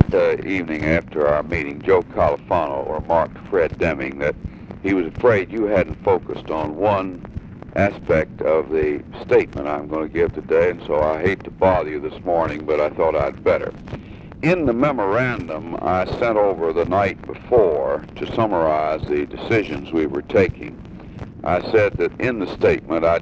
evening after our meeting, Joe Califano remarked to Fred Deming that he was afraid you hadn't focused on one aspect of the statement I'm going to give today, and so I hate to bother you this morning, but I thought I'd better. In the memorandum I sent over the night before to summarize the decisions we were taking, I said that in the statement I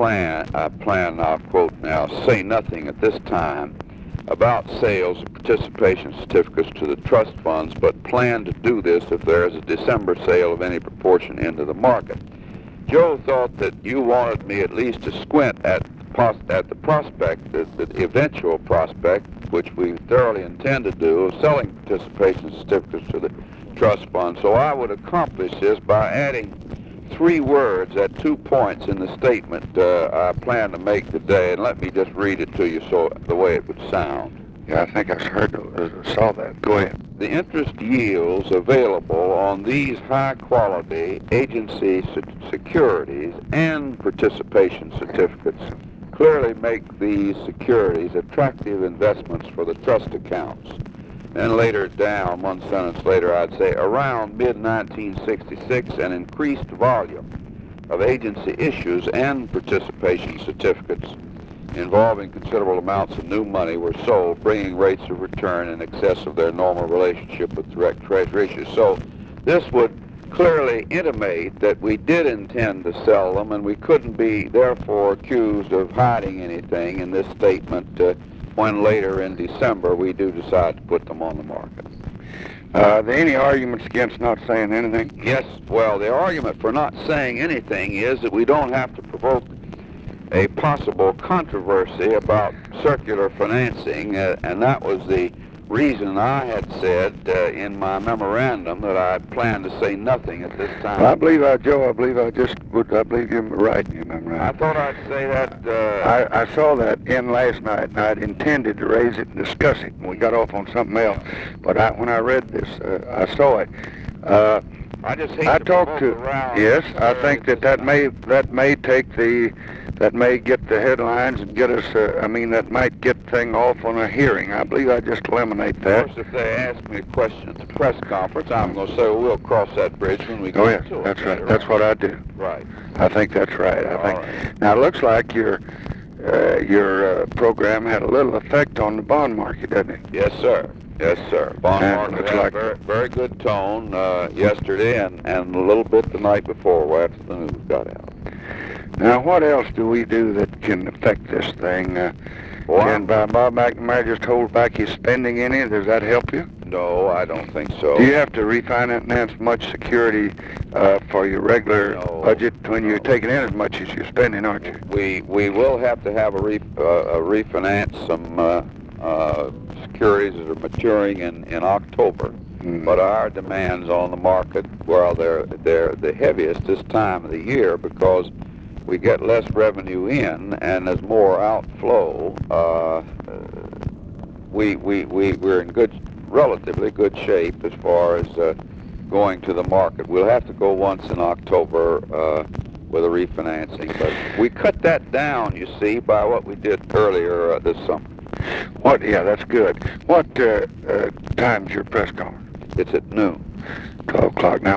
plan, I'll quote now, say nothing at this time about sales of participation certificates to the trust funds, but plan to do this if there is a December sale of any proportion into the market. Joe thought that you wanted me at least to squint at the prospect, the eventual prospect, which we thoroughly intend to do, of selling participation certificates to the trust fund. So I would accomplish this by adding 3 words at 2 points in the statement I plan to make today, and let me just read it to you so the way it would sound. Yeah, I think I saw that. Go ahead. The interest yields available on these high-quality agency securities and participation certificates clearly make these securities attractive investments for the trust accounts. Then later down, one sentence later, I'd say around mid-1966, an increased volume of agency issues and participation certificates involving considerable amounts of new money were sold, bringing rates of return in excess of their normal relationship with direct treasury issues. So this would clearly intimate that we did intend to sell them, and we couldn't be therefore accused of hiding anything in this statement when later in December we do decide to put them on the market. Are there any arguments against not saying anything? Yes, well, the argument for not saying anything is that we don't have to provoke a possible controversy about circular financing, and that was the reason I had said in my memorandum that I planned to say nothing at this time. Well, I believe I believe you're right in your memorandum. I thought I'd say that. I saw that in last night, and I'd intended to raise it and discuss it, and we got off on something else. But when I read this, I saw it. I just hate to provoke around. Yes, I think that may get the headlines and get us, that might get thing off on a hearing. I believe I just eliminate that. Of course, if they ask me a question at the press conference, I'm going to say, well, we'll cross that bridge when we get to it. That's right. That's what I do. Right. I think that's right. Right. Now, it looks like your program had a little effect on the bond market, doesn't it? Yes, sir. Yes, sir. Bond market had like a very good tone yesterday and a little bit the night before after the news got out. Now, what else do we do that can affect this thing? Can Bob McNamara just hold back his spending any? Does that help you? No, I don't think so. Do you have to refinance much security for your regular budget when you're taking in as much as you're spending, aren't you? We will have to have a refinance some securities that are maturing in October. Mm-hmm. But our demands on the market, well, they're the heaviest this time of the year because we get less revenue in and there's more outflow. We're in relatively good shape as far as going to the market. We'll have to go once in October with a refinancing, but we cut that down, you see, by what we did earlier this summer. Yeah, that's good. What time's your press conference? It's at noon. 12 o'clock. Now,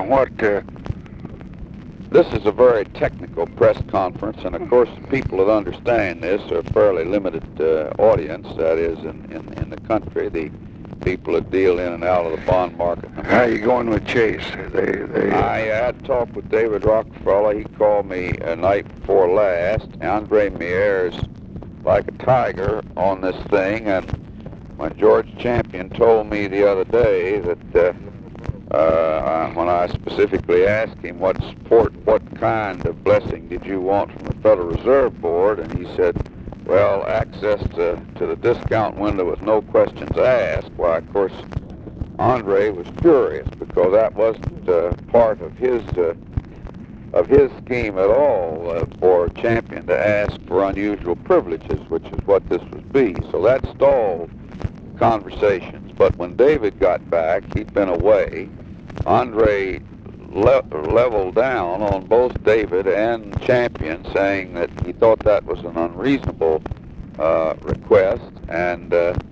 This is a very technical press conference, and of course people that understand this are a fairly limited audience, that is, in the country. The people that deal in and out of the bond market. How are you going with Chase? I had talked with David Rockefeller. He called me a night before last. Andre Mieres like a tiger on this thing, and when George Champion told me the other day that when I specifically asked him what kind of blessing did you want from the Federal Reserve Board, and he said, well, access to the discount window with no questions asked. Well, of course, Andre was furious because that wasn't part of his scheme at all for Champion to ask for unusual privileges, which is what this would be. So that stalled conversations. But when David got back, he'd been away. Andre leveled down on both David and Champion, saying that he thought that was an unreasonable request, and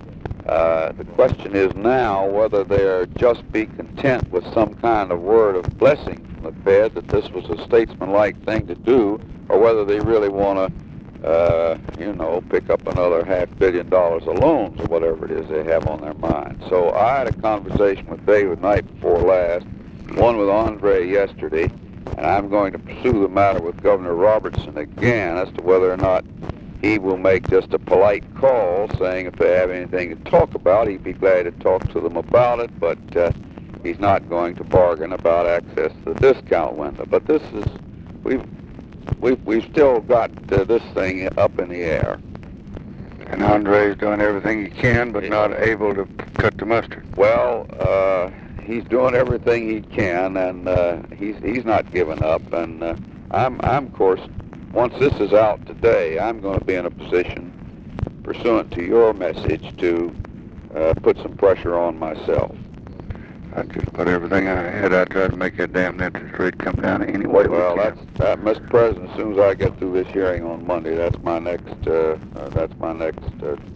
The question is now whether they'll just be content with some kind of word of blessing from the Fed that this was a statesmanlike thing to do, or whether they really want to, pick up another $500 million of loans or whatever it is they have on their mind. So I had a conversation with David night before last, one with Andre yesterday, and I'm going to pursue the matter with Governor Robertson again as to whether or not he will make just a polite call saying if they have anything to talk about, he'd be glad to talk to them about it, but he's not going to bargain about access to the discount window. But this is, we've still got this thing up in the air. And Andre's doing everything he can, but not able to cut the mustard. Well, he's doing everything he can, and he's not giving up. And I'm of course, once this is out today, I'm going to be in a position, pursuant to your message, to put some pressure on myself. I just put everything I had. I tried to make that damn interest rate come down anyway. Well, Mr. President, as soon as I get through this hearing on Monday, that's my next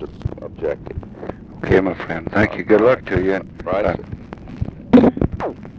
objective. Okay, my friend. Thank you. Good luck to you. Right.